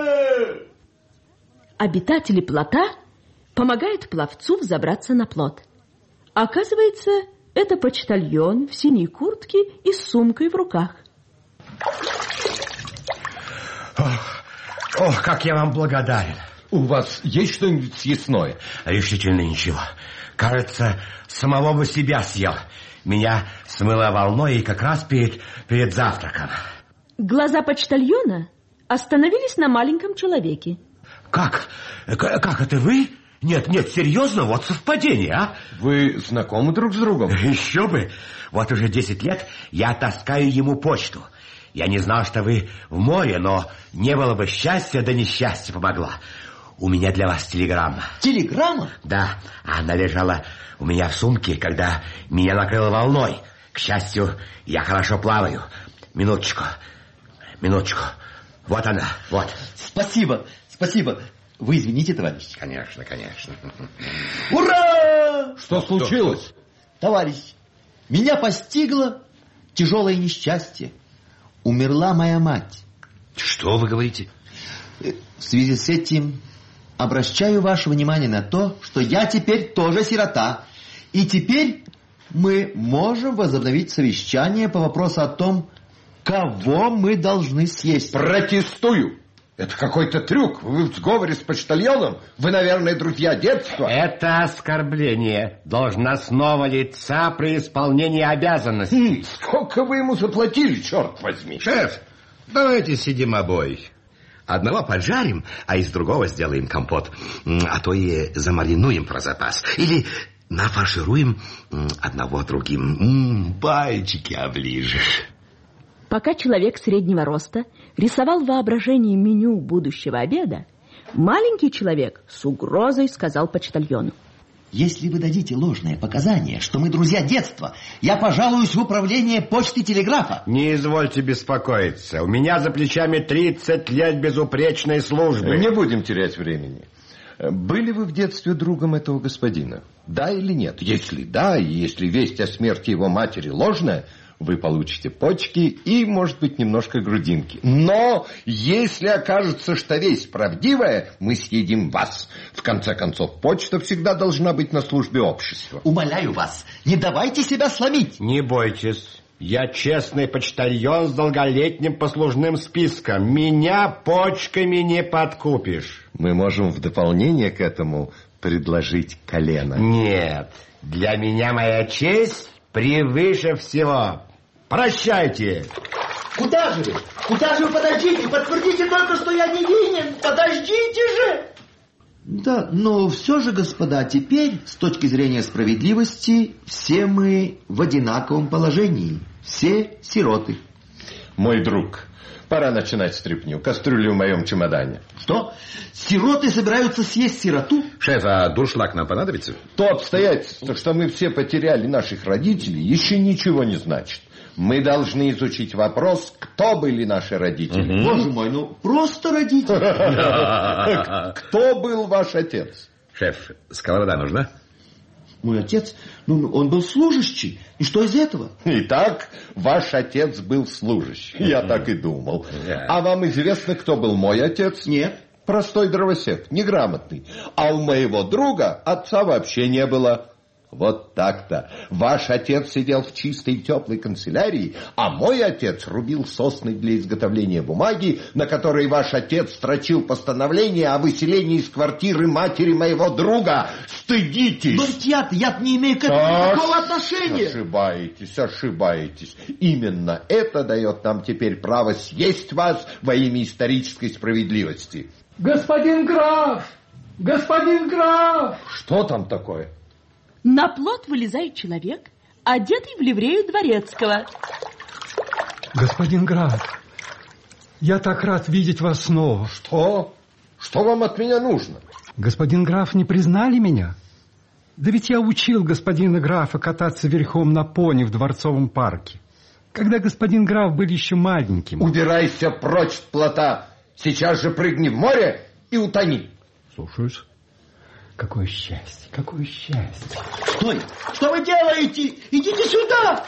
Обитатели плота помогают пловцу взобраться на плот. Оказывается, это почтальон в синей куртке и с сумкой в руках. Ох, как я вам благодарен. У вас есть что-нибудь съестное? Решительно ничего. Кажется, самого бы себя съел. Меня смыло волной и как раз перед завтраком. Глаза почтальона остановились на маленьком человеке. Как? Как это вы? Нет, серьезно, вот совпадение, а? Вы знакомы друг с другом? Еще бы. Вот уже 10 лет я таскаю ему почту. Я не знал, что вы в море, но не было бы счастья, да несчастье помогла. У меня для вас телеграмма. Телеграмма? Да, она лежала у меня в сумке, когда меня накрыло волной. К счастью, я хорошо плаваю. Минуточку. Вот она, вот. Спасибо. Вы извините, товарищ. Конечно. Ура! Что случилось? Товарищ, меня постигло тяжелое несчастье. Умерла моя мать. Что вы говорите? В связи с этим обращаю ваше внимание на то, что я теперь тоже сирота. И теперь мы можем возобновить совещание по вопросу о том, кого мы должны съесть. Протестую! Это какой-то трюк. Вы в сговоре с почтальоном? Вы, наверное, друзья детства? Это оскорбление должностного лица при исполнении обязанностей. Сколько вы ему заплатили, черт возьми? Шеф, давайте сидим обои. Одного поджарим, а из другого сделаем компот. А то и замаринуем про запас. Или нафаршируем одного другим. Пальчики оближешь. Пока человек среднего роста рисовал в воображении меню будущего обеда, маленький человек с угрозой сказал почтальону: если вы дадите ложные показания, что мы друзья детства, я пожалуюсь в управление почты и телеграфа. Не извольте беспокоиться. У меня за плечами 30 лет безупречной службы. Не будем терять времени. Были вы в детстве другом этого господина? Да или нет? Если да, и если весть о смерти его матери ложная, вы получите почки и, может быть, немножко грудинки. Но если окажется, что весть правдивая, мы съедим вас. В конце концов, почта всегда должна быть на службе общества. Умоляю вас, не давайте себя сломить. Не бойтесь. Я честный почтальон с долголетним послужным списком. Меня почками не подкупишь. Мы можем в дополнение к этому предложить колено. Нет, для меня моя честь превыше всего. Прощайте. Куда же вы? Куда же вы? Подождите, подтвердите только, что я не винен. Подождите же. Да, но все же, господа, теперь, с точки зрения справедливости, все мы в одинаковом положении. Все сироты. Мой друг, пора начинать стряпню. Кастрюли в моем чемодане. Что? Сироты собираются съесть сироту? Шеф, а дуршлаг нам понадобится? То обстоятельство, что мы все потеряли наших родителей, еще ничего не значит. Мы должны изучить вопрос, кто были наши родители. Боже мой, ну просто родители. Кто был ваш отец? Шеф, сковорода нужна? Мой отец, ну он был служащий. И что из этого? Итак, ваш отец был служащий. Я так и думал. А вам известно, кто был мой отец? Нет. Простой дровосек, неграмотный. А у моего друга отца вообще не было. Вот так-то. Ваш отец сидел в чистой и теплой канцелярии, а мой отец рубил сосны для изготовления бумаги, на которой ваш отец строчил постановление о выселении из квартиры матери моего друга. Стыдитесь! Но ведь я не имею к этому никакого отношения. Ошибаетесь. Именно это дает нам теперь право съесть вас во имя исторической справедливости. Господин граф! Господин граф! Что там такое? На плот вылезает человек, одетый в ливрею дворецкого. Господин граф, я так рад видеть вас снова. Что? Что вам от меня нужно? Господин граф, не признали меня? Да ведь я учил господина графа кататься верхом на пони в Дворцовом парке, когда господин граф был еще маленьким. Убирайся прочь с плота. Сейчас же прыгни в море и утони. Слушаюсь. Какое счастье, какое счастье. Стой! Что вы делаете? Идите сюда!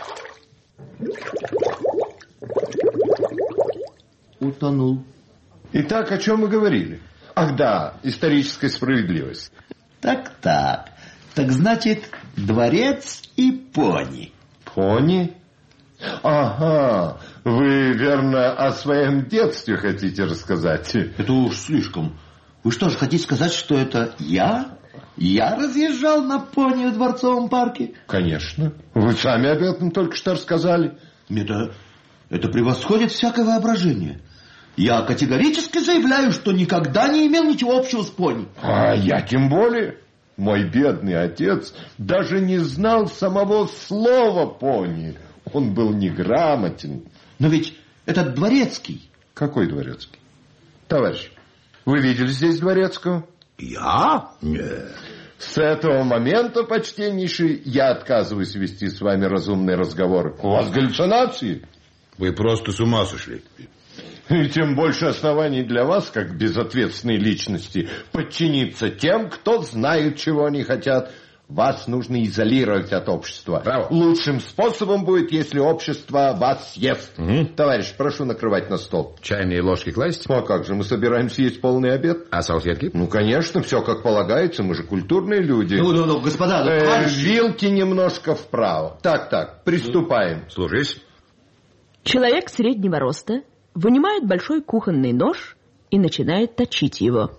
Утонул. Итак, о чем мы говорили? Ах да, историческая справедливость. Так. Так значит, дворец и пони. Пони? Ага, вы, верно, о своем детстве хотите рассказать? Это уж слишком. Вы что же хотите сказать, что это я? Я разъезжал на пони в Дворцовом парке? Конечно. Вы сами об этом только что рассказали. Это превосходит всякое воображение. Я категорически заявляю, что никогда не имел ничего общего с пони. А я тем более. Мой бедный отец даже не знал самого слова пони. Он был неграмотен. Но ведь этот дворецкий. Какой дворецкий? Товарищ, вы видели здесь дворецкого? Я? Нет. С этого момента, почтеннейший, я отказываюсь вести с вами разумные разговоры. У вас галлюцинации? Вы просто с ума сошли. И тем больше оснований для вас, как безответственной личности, подчиниться тем, кто знает, чего они хотят. Вас нужно изолировать от общества. Браво. Лучшим способом будет, если общество вас съест. Товарищ, прошу накрывать на стол. Чайные ложки класть? Ну, а как же, мы собираемся есть полный обед. А салфетки? Ну, конечно, все как полагается, мы же культурные люди. Ну, господа, вилки немножко вправо. Так, приступаем. Слушаюсь. Человек среднего роста вынимает большой кухонный нож и начинает точить его.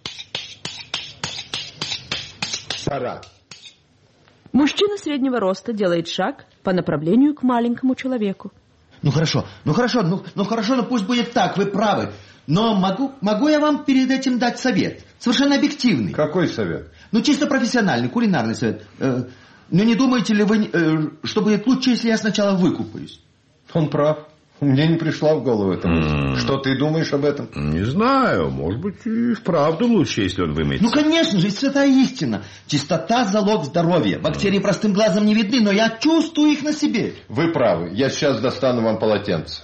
Пора. Мужчина среднего роста делает шаг по направлению к маленькому человеку. Ну хорошо, пусть будет так, вы правы. Но могу я вам перед этим дать совет? Совершенно объективный. Какой совет? Ну, чисто профессиональный, кулинарный совет. Ну, не думаете ли вы, что будет лучше, если я сначала выкупаюсь? Он прав. Мне не пришла в голову эта мысль. Что ты думаешь об этом? Не знаю. Может быть, и вправду лучше, если он вымоется. Ну, конечно же, святая истина. Чистота – залог здоровья. Бактерии простым глазом не видны, но я чувствую их на себе. Вы правы. Я сейчас достану вам полотенце.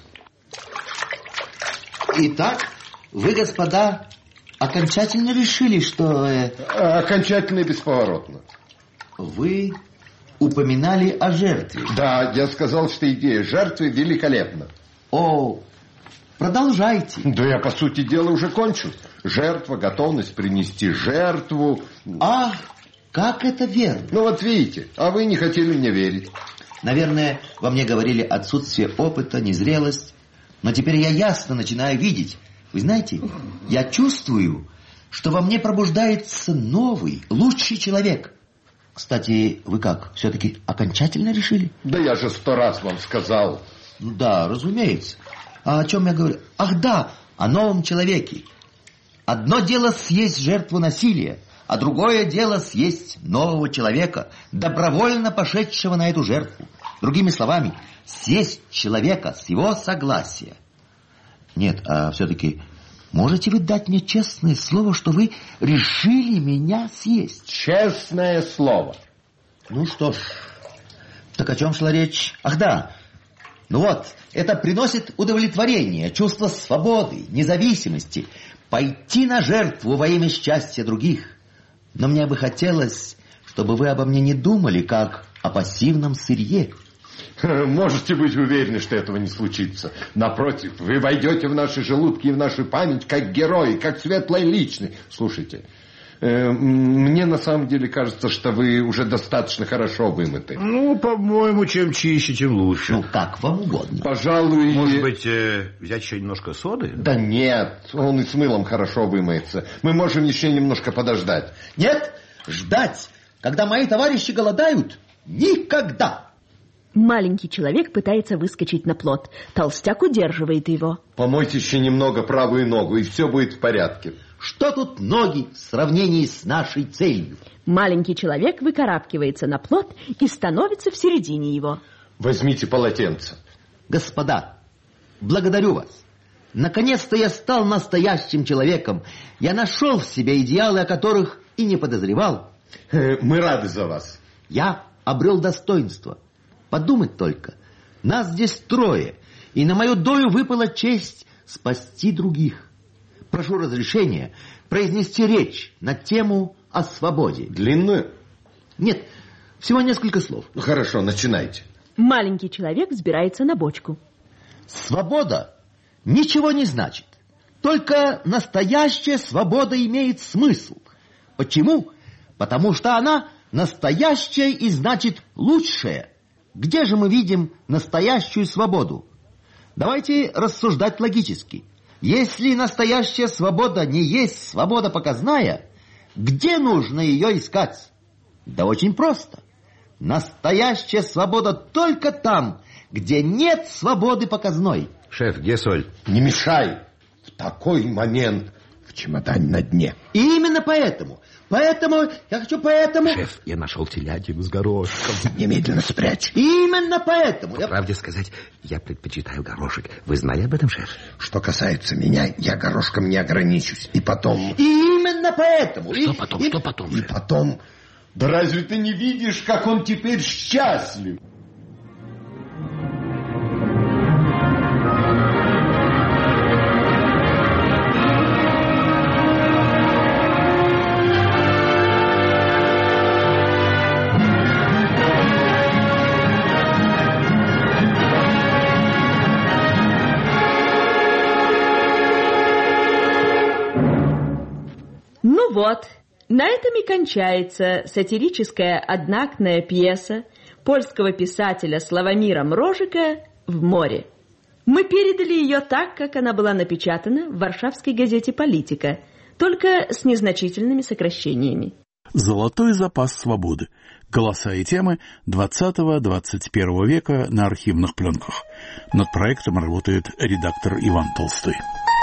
Итак, вы, господа, окончательно решили, что... Окончательно и бесповоротно. Вы упоминали о жертве. Да, я сказал, что идея жертвы великолепна. О, продолжайте. Да я, по сути дела, уже кончил. Жертва, готовность принести жертву. Ах, как это верно. Ну вот видите, а вы не хотели мне верить. Наверное, во мне говорили отсутствие опыта, незрелость. Но теперь я ясно начинаю видеть. Вы знаете, я чувствую, что во мне пробуждается новый, лучший человек. Кстати, вы как, все-таки окончательно решили? Да я же 100 раз вам сказал. Да, разумеется. А о чем я говорю? Ах да, о новом человеке. Одно дело съесть жертву насилия, а другое дело съесть нового человека, добровольно пошедшего на эту жертву. Другими словами, съесть человека с его согласия. Нет, а все-таки можете вы дать мне честное слово, что вы решили меня съесть? Честное слово. Ну что ж, так о чем шла речь? Ах да, ну вот, это приносит удовлетворение, чувство свободы, независимости, пойти на жертву во имя счастья других. Но мне бы хотелось, чтобы вы обо мне не думали, как о пассивном сырье. Можете быть уверены, что этого не случится. Напротив, вы войдете в наши желудки и в нашу память как герой, как светлая личность. Слушайте, мне на самом деле кажется, что вы уже достаточно хорошо вымыты. Ну, по-моему, чем чище, тем лучше. Ну, как вам угодно. Пожалуй... Может быть, взять еще немножко соды? Да нет, он и с мылом хорошо вымоется. Мы можем еще немножко подождать. Нет, ждать, когда мои товарищи голодают, никогда. Маленький человек пытается выскочить на плот. Толстяк удерживает его. Помойте еще немного правую ногу, и все будет в порядке. Что тут ноги в сравнении с нашей целью? Маленький человек выкарабкивается на плот и становится в середине его. Возьмите полотенце. Господа, благодарю вас. Наконец-то я стал настоящим человеком. Я нашел в себе идеалы, о которых и не подозревал. Мы рады за вас. Я обрел достоинство. Подумать только, нас здесь 3, и на мою долю выпала честь спасти других. Прошу разрешения произнести речь на тему о свободе. Длинную? Нет, всего несколько слов. Ну, хорошо, начинайте. Маленький человек взбирается на бочку. Свобода ничего не значит. Только настоящая свобода имеет смысл. Почему? Потому что она настоящая и значит лучшая. Где же мы видим настоящую свободу? Давайте рассуждать логически. Если настоящая свобода не есть свобода показная, где нужно ее искать? Да очень просто. Настоящая свобода только там, где нет свободы показной. Шеф, где соль? Не мешай. В такой момент в чемодане на дне. И именно поэтому... Шеф, я нашел телятину с горошком. Немедленно спрячь. Именно поэтому. По правде сказать, я предпочитаю горошек. Вы знали об этом, шеф? Что касается меня, я горошком не ограничусь. И потом... Именно поэтому. Что потом, И потом... Да разве ты не видишь, как он теперь счастлив? Ну вот, на этом и кончается сатирическая одноактная пьеса польского писателя Славомира Мрожика «В море». Мы передали ее так, как она была напечатана в варшавской газете «Политика», только с незначительными сокращениями. «Золотой запас свободы. Голоса и темы 20-21 века на архивных пленках». Над проектом работает редактор Иван Толстой.